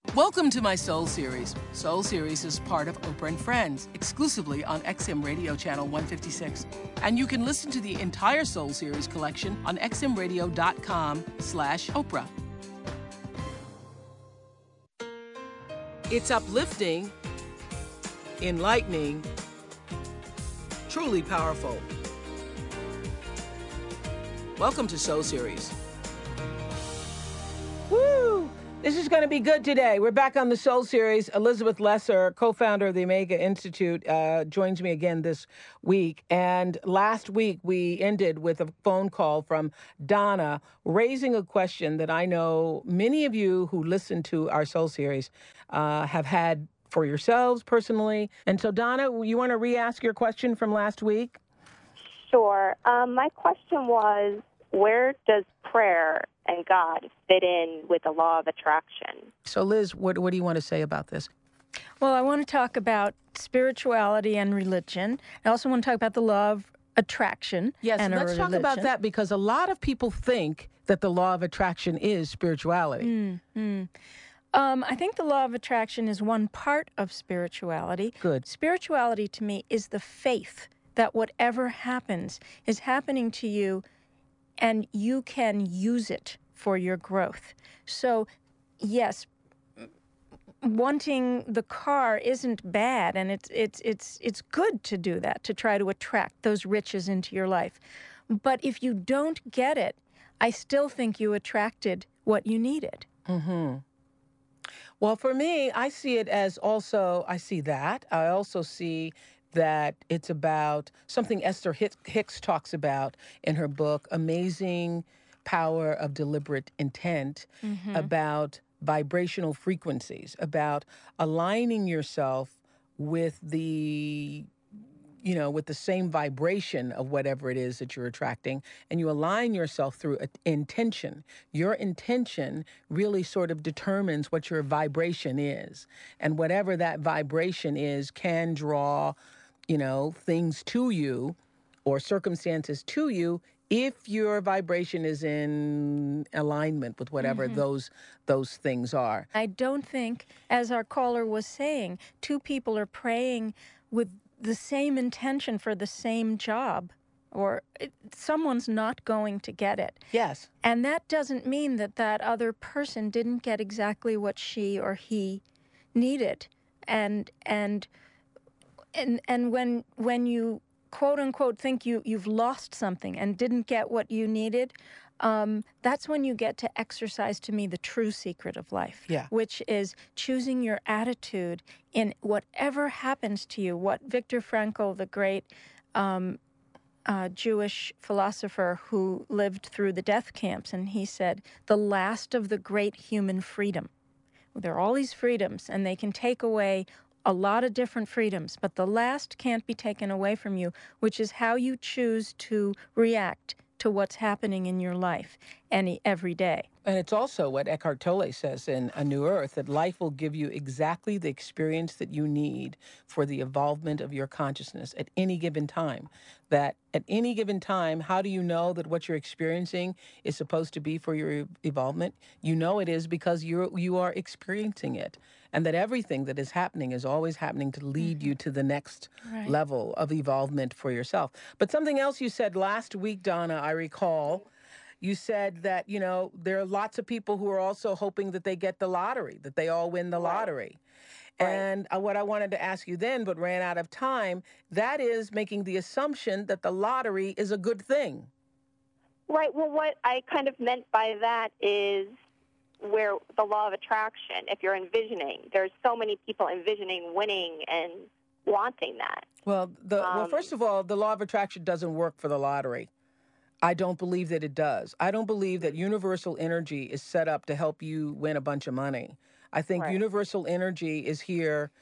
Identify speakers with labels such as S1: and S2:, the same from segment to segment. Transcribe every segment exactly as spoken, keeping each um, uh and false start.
S1: Welcome to my Soul Series. Soul Series is part of Oprah and Friends, exclusively on X M Radio Channel one fifty-six. And you can listen to the entire Soul Series collection on xmradio.com slash Oprah. It's uplifting, enlightening, truly powerful. Welcome to Soul Series. Woo! This is going to be good today. We're back on the Soul Series. Elizabeth Lesser, co-founder of the Omega Institute, uh, joins me again this week. And last week, we ended with a phone call from Donna raising a question that I know many of you who listen to our Soul Series uh, have had for yourselves personally. And so, Donna, you want to re-ask your question from last week?
S2: Sure. Um, my question was, where does prayer and God fit in with the law of attraction?
S1: So, Liz, what, what do you want to say about this?
S3: Well, I want to talk about spirituality and religion. I also want to talk about the law of attraction.
S1: Yes,
S3: and
S1: let's talk
S3: religion.
S1: about that, because a lot of people think that the law of attraction is spirituality.
S3: Mm-hmm. Um, I think the law of attraction is one part of spirituality.
S1: Good.
S3: Spirituality to me is the faith that whatever happens is happening to you and you can use it for your growth. So, yes, wanting the car isn't bad, and it's it's it's it's good to do that, to try to attract those riches into your life. But if you don't get it, I still think you attracted what you needed.
S1: Mm-hmm. Well, for me, I see it as also, I see that. I also see that it's about something Esther Hicks talks about in her book, Amazing Power of Deliberate Intent, mm-hmm. about vibrational frequencies, about aligning yourself with the, you know, with the same vibration of whatever it is that you're attracting, and you align yourself through intention. Your intention really sort of determines what your vibration is, and whatever that vibration is can draw, you know, things to you or circumstances to you if your vibration is in alignment with whatever mm-hmm. those those things are.
S3: I don't think, as our caller was saying, two people are praying with the same intention for the same job, or it, someone's not going to get it.
S1: Yes.
S3: And that doesn't mean that that other person didn't get exactly what she or he needed. And and and and when when you quote unquote think you you've lost something and didn't get what you needed, um, that's when you get to exercise, to me, the true secret of life,
S1: yeah.
S3: which is choosing your attitude in whatever happens to you. What Viktor Frankl, the great um, uh, Jewish philosopher who lived through the death camps, and he said, the last of the great human freedom. There are all these freedoms, and they can take away a lot of different freedoms, but the last can't be taken away from you, which is how you choose to react to what's happening in your life any every day.
S1: And it's also what Eckhart Tolle says in A New Earth, that life will give you exactly the experience that you need for the evolvement of your consciousness at any given time. That at any given time, how do you know that what you're experiencing is supposed to be for your evolvement? You know it is because you're, you are experiencing it. And that everything that is happening is always happening to lead mm-hmm. you to the next right. level of evolvement for yourself. But something else you said last week, Donna, I recall, you said that, you know, there are lots of people who are also hoping that they get the lottery, that they all win the
S2: right.
S1: lottery.
S2: Right.
S1: And uh, what I wanted to ask you then, but ran out of time, that is making the assumption that the lottery is a good thing.
S2: Right. Well, what I kind of meant by that is where the law of attraction, if you're envisioning, there's so many people envisioning winning and wanting that.
S1: Well, the,
S2: um,
S1: well, first of all, the law of attraction doesn't work for the lottery. I don't believe that it does. I don't believe that universal energy is set up to help you win a bunch of money. I think
S2: right.
S1: universal energy is here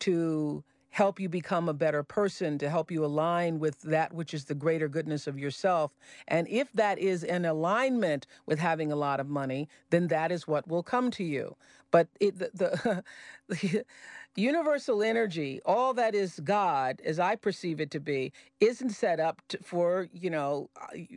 S1: to help you become a better person, to help you align with that which is the greater goodness of yourself. And if that is in alignment with having a lot of money, then that is what will come to you. But it, the, the, the universal energy, all that is God, as I perceive it to be, isn't set up to, for, you know,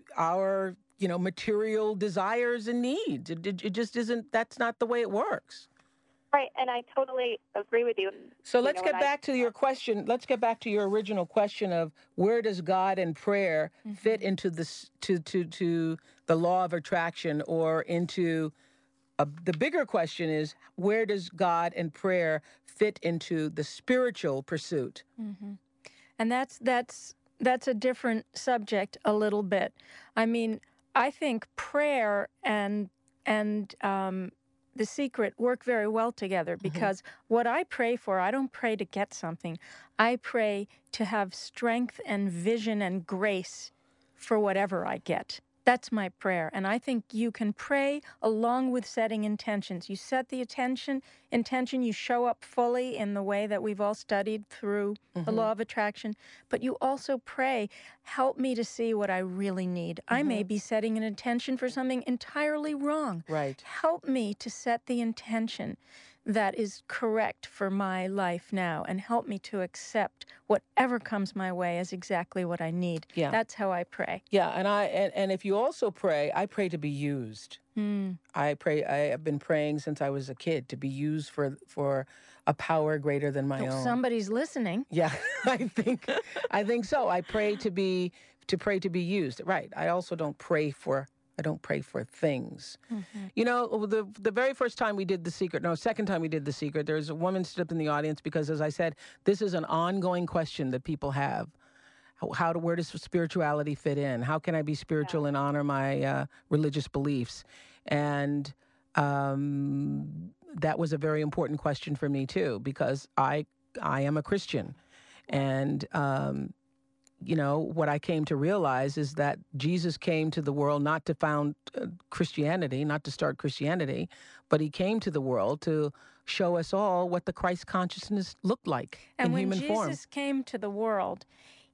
S1: our, you know, material desires and needs. It, it, it just isn't, that's not the way it works.
S2: Right, and I totally agree with you.
S1: So
S2: You
S1: let's
S2: know,
S1: get
S2: and I,
S1: back to your question. Let's get back to your original question of where does God and prayer fit
S3: Mm-hmm.
S1: into this to to to the law of attraction, or into a, the bigger question is where does God and prayer fit into the spiritual pursuit?
S3: Mm-hmm. And that's that's that's a different subject a little bit. I mean, I think prayer and and um, the secret work very well together,
S1: Hmm.
S3: because what I pray for, I don't pray to get something. I pray to have strength and vision and grace for whatever I get. That's my prayer. And I think you can pray along with setting intentions. You set the attention, intention, you show up fully in the way that we've all studied through the
S1: Hmm.
S3: law of attraction, but you also pray, help me to see what I really need. I may
S1: Hmm.
S3: be setting an intention for something entirely wrong.
S1: Right.
S3: Help me to set the intention that is correct for my life now, and help me to accept whatever comes my way as exactly what I need.
S1: Yeah.
S3: That's how I pray.
S1: Yeah. And I and, and if you also pray, I pray to be used.
S3: Mm.
S1: I pray. I have been praying since I was a kid to be used for for a power greater than my
S3: Oh,
S1: own.
S3: somebody's listening.
S1: Yeah, I think I think so. I pray to be to pray to be used. Right. I also don't pray for I don't pray for things.
S3: Mm-hmm.
S1: You know, the the very first time we did The Secret, no, second time we did The Secret, there's a woman stood up in the audience because, as I said, this is an ongoing question that people have. How, how to where does spirituality fit in? How can I be spiritual and honor my uh, religious beliefs? And um, that was a very important question for me too, because I I am a Christian, and um, you know what I came to realize is that Jesus came to the world not to found uh, Christianity, not to start Christianity, but he came to the world to show us all what the Christ consciousness looked like
S3: And
S1: in
S3: when
S1: human form.
S3: Jesus came to the world,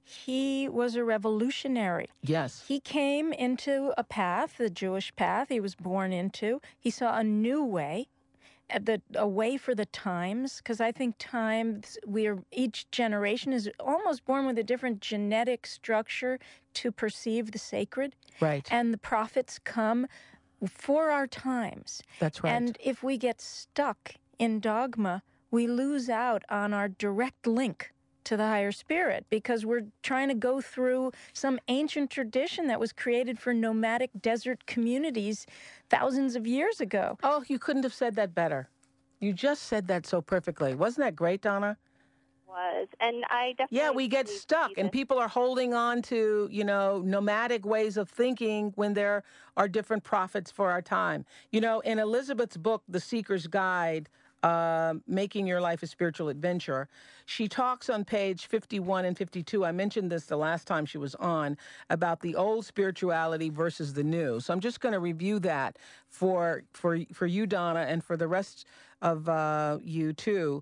S3: he was a revolutionary.
S1: Yes.
S3: He came into a path, the Jewish path he was born into. He saw a new way, uh, the a way for the times, because I think times we're each generation is almost born with a different genetic structure to perceive the sacred,
S1: Right.
S3: and the prophets come for our times.
S1: That's right.
S3: And if we get stuck in dogma, we lose out on our direct link to the higher spirit, because we're trying to go through some ancient tradition that was created for nomadic desert communities thousands of years ago.
S1: Oh, you couldn't have said that better. You just said that so perfectly. Wasn't that great, Donna?
S2: was, and I definitely
S1: Yeah, we get
S2: believe
S1: stuck, and
S2: Jesus.
S1: people are holding on to, you know, nomadic ways of thinking when there are different prophets for our time. You know, in Elizabeth's book, The Seeker's Guide, um, Making Your Life a Spiritual Adventure, she talks on page fifty-one and fifty-two. I mentioned this the last time she was on about the old spirituality versus the new. So I'm just going to review that for for for you, Donna, and for the rest of uh, you too.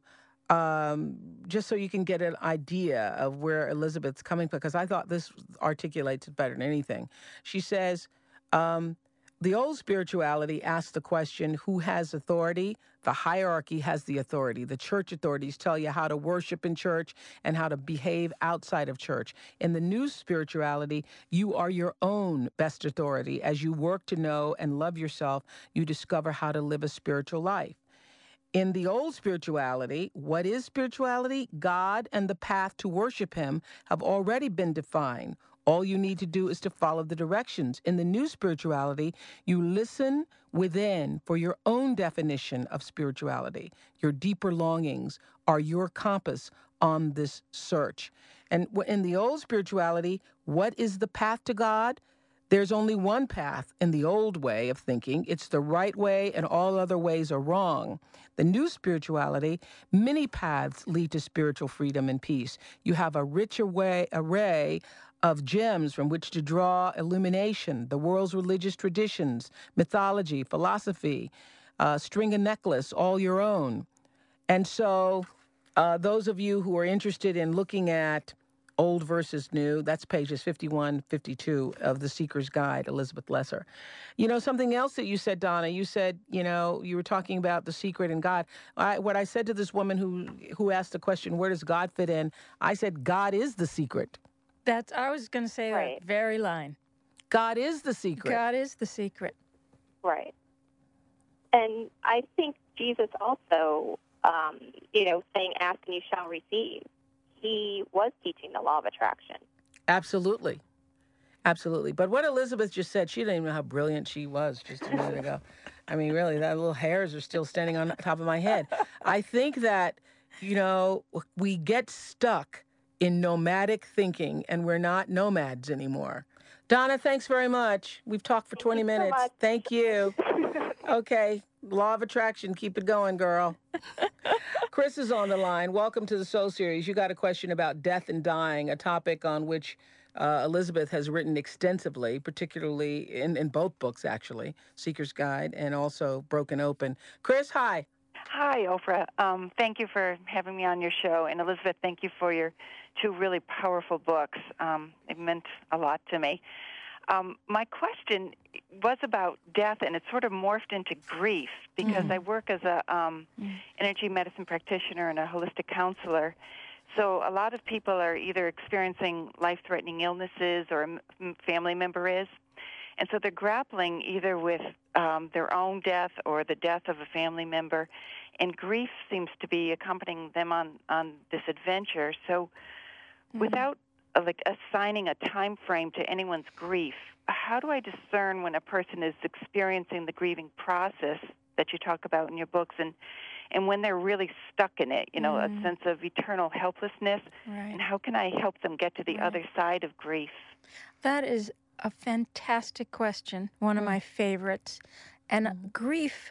S1: Um, just so you can get an idea of where Elizabeth's coming from, because I thought this articulates it better than anything. She says, um, the old spirituality asks the question, who has authority? The hierarchy has the authority. The church authorities tell you how to worship in church and how to behave outside of church. In the new spirituality, you are your own best authority. As you work to know and love yourself, you discover how to live a spiritual life. In the old spirituality, what is spirituality? God and the path to worship him have already been defined. All you need to do is to follow the directions. In the new spirituality, you listen within for your own definition of spirituality. Your deeper longings are your compass on this search. And in the old spirituality, what is the path to God? There's only one path in the old way of thinking. It's the right way, and all other ways are wrong. The new spirituality, many paths lead to spiritual freedom and peace. You have a rich array, array of gems from which to draw illumination, the world's religious traditions, mythology, philosophy, uh, string a necklace, all your own. And so uh, those of you who are interested in looking at old versus new, that's pages fifty-one, fifty-two of The Seeker's Guide, Elizabeth Lesser. You know, something else that you said, Donna, you said, you know, you were talking about the secret and God. I, what I said to this woman who who asked the question, where does God fit in? I said, God is the secret.
S3: That's, I was going to say
S2: Right.
S3: that very line.
S1: God is the secret.
S3: God is the secret.
S2: Right. And I think Jesus also, um, you know, saying, ask and you shall receive. He was teaching the law of attraction.
S1: Absolutely. Absolutely. But what Elizabeth just said, she didn't even know how brilliant she was just a minute ago. I mean, really, that little hairs are still standing on top of my head. I think that, you know, we get stuck in nomadic thinking and we're not nomads anymore. Donna, thanks very much. We've talked for twenty
S2: Thank you so
S1: minutes.
S2: much.
S1: Thank you. Okay. Law of attraction. Keep it going, girl. Chris is on the line. Welcome to the Soul Series. You got a question about death and dying, a topic on which uh, Elizabeth has written extensively, particularly in, in both books, actually, Seeker's Guide and also Broken Open. Chris, hi.
S4: Hi, Oprah. Um, thank you for having me on your show. And Elizabeth, thank you for your two really powerful books. Um, it meant a lot to me. Um, my question was about death, and it sort of morphed into grief because mm. I work as a um, mm. energy medicine practitioner and a holistic counselor. So a lot of people are either experiencing life-threatening illnesses or a family member is. And so they're grappling either with um, their own death or the death of a family member, and grief seems to be accompanying them on, on this adventure. So mm. without uh, like assigning a time frame to anyone's grief, how do I discern when a person is experiencing the grieving process that you talk about in your books and, and when they're really stuck in it, you know, mm. a sense of eternal helplessness,
S3: right.
S4: and how can I help them get to the
S3: right.
S4: other side of grief?
S3: That is a fantastic question, one of my favorites. And mm. grief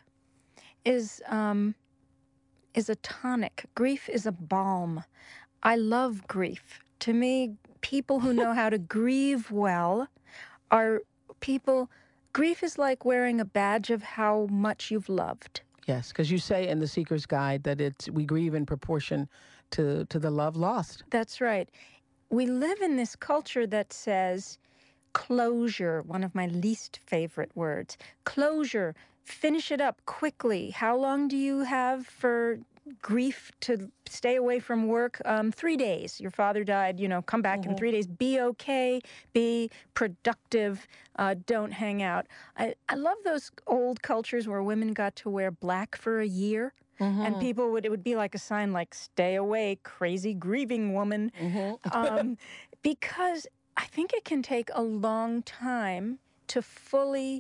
S3: is um, is a tonic. Grief is a balm. I love grief. To me, people who know how to grieve well are people. Grief is like wearing a badge of how much you've loved.
S1: Yes, because you say in The Seeker's Guide that it's we grieve in proportion to, to the love lost.
S3: That's right. We live in this culture that says closure, one of my least favorite words. Closure, finish it up quickly. How long do you have for grief to stay away from work? Um, three days. Your father died, you know, come back mm-hmm. in three days. Be okay, be productive, uh, don't hang out. I, I love those old cultures where women got to wear black for a year. Mm-hmm. And people would, it would be like a sign like, stay away, crazy grieving woman. Mm-hmm. um, because I think it can take a long time to fully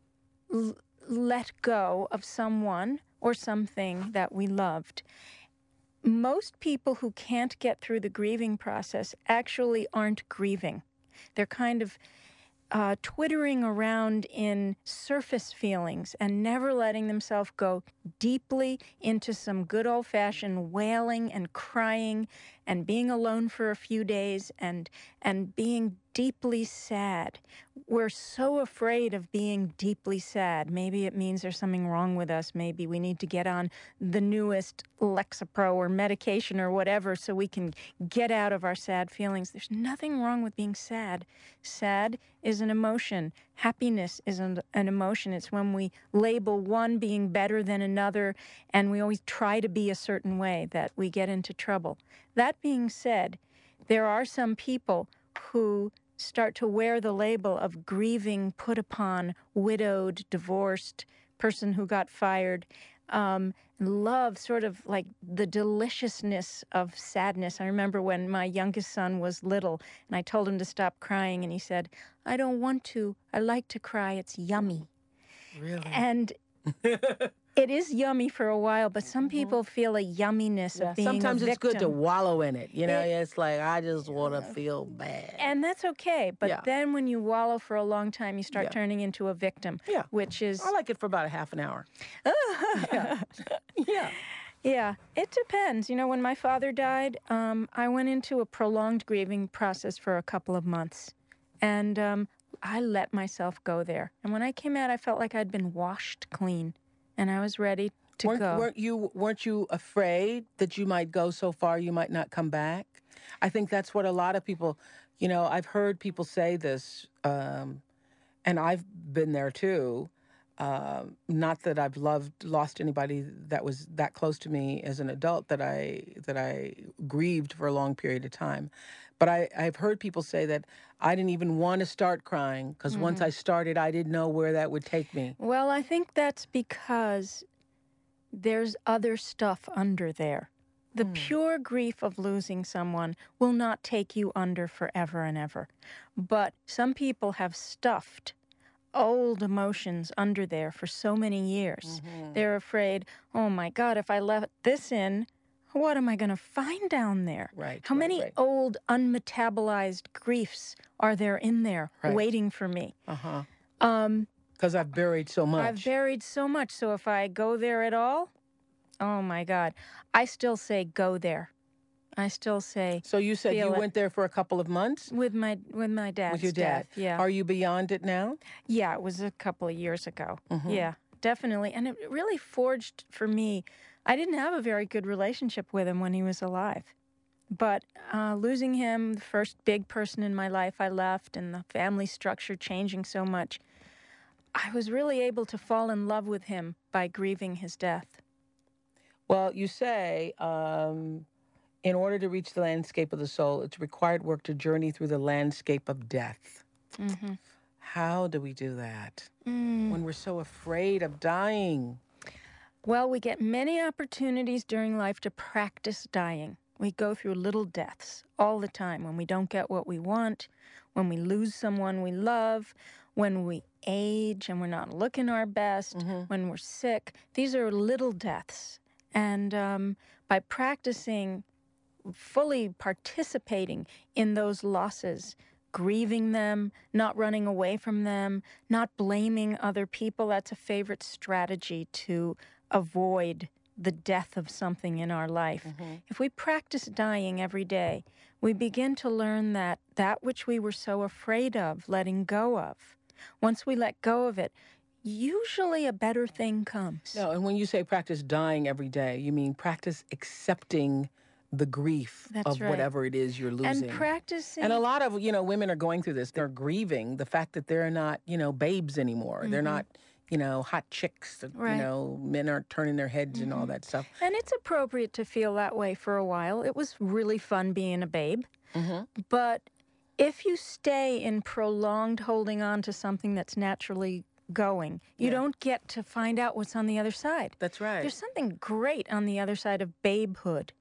S3: l- let go of someone or something that we loved. Most people who can't get through the grieving process actually aren't grieving. They're kind of uh, twittering around in surface feelings and never letting themselves go deeply into some good old-fashioned wailing and crying and being alone for a few days and and being deeply sad. We're so afraid of being deeply sad. Maybe it means there's something wrong with us. Maybe we need to get on the newest Lexapro or medication or whatever so we can get out of our sad feelings. There's nothing wrong with being sad. Sad is an emotion. Happiness is an, an emotion. It's when we label one being better than another and we always try to be a certain way that we get into trouble. That being said, there are some people who start to wear the label of grieving, put upon, widowed, divorced, person who got fired, um, love sort of like the deliciousness of sadness. I remember when my youngest son was little and I told him to stop crying and he said, I don't want to. I like to cry. It's yummy.
S1: Really?
S3: And it is yummy for a while, but some people feel a yumminess
S1: yeah,
S3: of being
S1: sometimes
S3: a
S1: it's
S3: victim.
S1: good to wallow in it. You know,
S3: It-
S1: it's like, I just want to feel bad.
S3: And that's okay. But
S1: Yeah.
S3: then when you wallow for a long time, you start
S1: Yeah.
S3: turning into a victim,
S1: Yeah.
S3: which is...
S1: I like it for about a half an hour. yeah. yeah.
S3: Yeah, it depends. You know, when my father died, um, I went into a prolonged grieving process for a couple of months. And um, I let myself go there. And when I came out, I felt like I'd been washed clean. And I was ready to
S1: weren't,
S3: go.
S1: Weren't you, weren't you afraid that you might go so far you might not come back? I think that's what a lot of people, you know, I've heard people say this, um, and I've been there too. Uh, not that I've loved, lost anybody that was that close to me as an adult that I that I grieved for a long period of time. But I, I've heard people say that I didn't even want to start crying because mm-hmm. once I started, I didn't know where that would take me.
S3: Well, I think that's because there's other stuff under there. The
S1: Hmm.
S3: pure grief of losing someone will not take you under forever and ever. But some people have stuffed old emotions under there for so many years.
S1: Mhm.
S3: They're afraid, oh my God, if I let this in, what am I going to find down there?
S1: Right.
S3: How
S1: right,
S3: many
S1: right.
S3: old unmetabolized griefs are there in there
S1: Right.
S3: waiting for me?
S1: Uh-huh.
S3: Um,
S1: Because I've buried so much.
S3: I've buried so much. So if I go there at all, oh my God, I still say go there. I still say
S1: So you said
S3: feel
S1: you
S3: it.
S1: went there for a couple of months
S3: with my with my dad's
S1: with your dad.
S3: death. Yeah,
S1: Are you beyond it now?
S3: yeah, it was a couple of years ago.
S1: Mhm.
S3: Yeah, definitely, and it really forged for me. I didn't have a very good relationship with him when he was alive, but uh, losing him, the first big person in my life, I left, and the family structure changing so much, I was really able to fall in love with him by grieving his death.
S1: Well, you say, um, in order to reach the landscape of the soul, it's required work to journey through the landscape of death.
S3: Mm-hmm.
S1: How do we do that
S3: Mm.
S1: when we're so afraid of dying?
S3: Well, we get many opportunities during life to practice dying. We go through little deaths all the time when we don't get what we want, when we lose someone we love, when we age and we're not looking our best,
S1: Mm-hmm.
S3: when we're sick. These are little deaths. And um, by practicing fully participating in those losses, grieving them, not running away from them, not blaming other people, that's a favorite strategy to avoid the death of something in our life.
S1: Mm-hmm.
S3: If we practice dying every day, we begin to learn that that which we were so afraid of letting go of, once we let go of it, usually a better thing comes.
S1: No, and when you say practice dying every day, you mean practice accepting the grief
S3: That's
S1: of
S3: right.
S1: whatever it is you're losing.
S3: And practicing.
S1: And a lot of, you know, women are going through this. They're grieving the fact that they're not, you know, babes anymore. They're
S3: Mhm.
S1: not, you know, hot chicks. that,
S3: Right.
S1: You know, men aren't turning their heads and all
S3: Mhm.
S1: that stuff.
S3: And it's appropriate to feel that way for a while. It was really fun being a babe.
S1: Mm-hmm.
S3: But if you stay in prolonged holding on to something that's naturally going, you
S1: Yeah.
S3: don't get to find out what's on the other side.
S1: That's right.
S3: There's something great on the other side of babehood.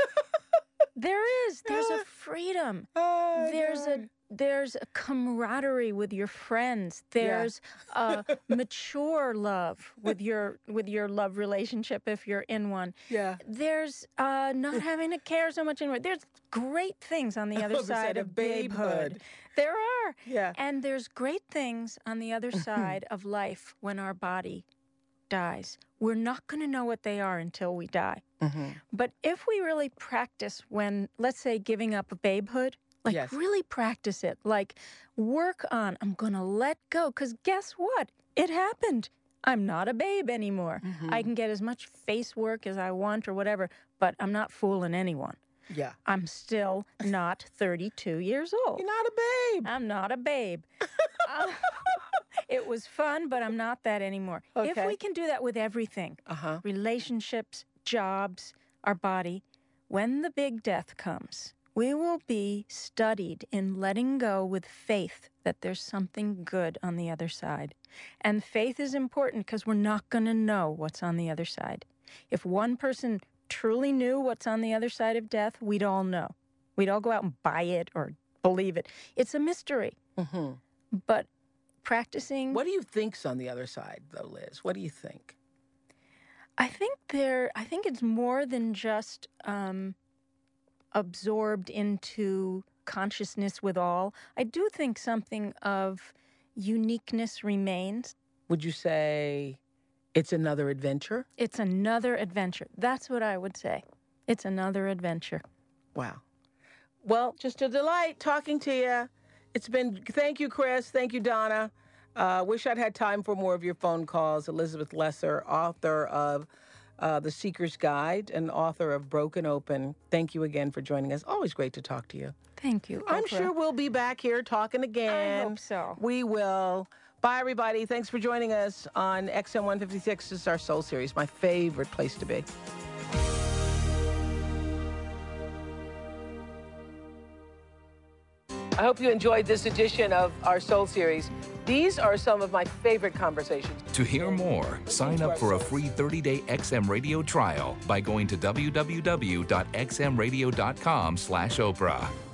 S3: There is. There's a freedom.
S1: Oh,
S3: There's
S1: God.
S3: a there's a camaraderie with your friends. There's a mature love with your with your love relationship if you're in one.
S1: Yeah.
S3: There's uh, not having to care so much anymore. There's great things on the other
S1: Other
S3: side of babehood. There are.
S1: Yeah.
S3: And there's great things on the other side of life when our body dies. We're not going to know what they are until we die.
S1: Mm-hmm.
S3: But if we really practice when, let's say, giving up babehood, like
S1: Yes.
S3: really practice it, like work on, I'm going to let go. Because guess what? It happened. I'm not a babe anymore.
S1: Mm-hmm.
S3: I can get as much face work as I want or whatever, but I'm not fooling anyone.
S1: Yeah.
S3: I'm still not thirty-two years old.
S1: You're not a babe.
S3: I'm not a babe. Uh, it was fun, but I'm not that anymore. If
S1: Okay.
S3: we can do that with everything,
S1: Uh-huh.
S3: relationships, jobs, our body, when the big death comes, we will be studied in letting go with faith that there's something good on the other side. And faith is important because we're not going to know what's on the other side. If one person truly knew what's on the other side of death, we'd all know. We'd all go out and buy it or believe it. It's a mystery.
S1: Mm-hmm.
S3: But practicing,
S1: What do you think's on the other side, though, Liz? What do you think?
S3: I think there. I think it's more than just um, absorbed into consciousness with all. I do think something of uniqueness remains.
S1: Would you say it's another adventure?
S3: It's another adventure. That's what I would say. It's another adventure.
S1: Wow. Well, just a delight talking to you. It's been, thank you, Chris. Thank you, Donna. Uh, wish I'd had time for more of your phone calls. Elizabeth Lesser, author of uh, The Seeker's Guide and author of Broken Open. Thank you again for joining us. Always great to talk to you.
S3: Thank you.
S1: I'm
S3: Oprah.
S1: sure we'll be back here talking again.
S3: I hope so.
S1: We will. Bye, everybody. Thanks for joining us on X M one fifty-six. This is our Soul Series, my favorite place to be. I hope you enjoyed this edition of our Soul Series. These are some of my favorite conversations.
S5: To hear more, sign up for a free thirty-day X M Radio trial by going to w w w dot x m radio dot com slash Oprah.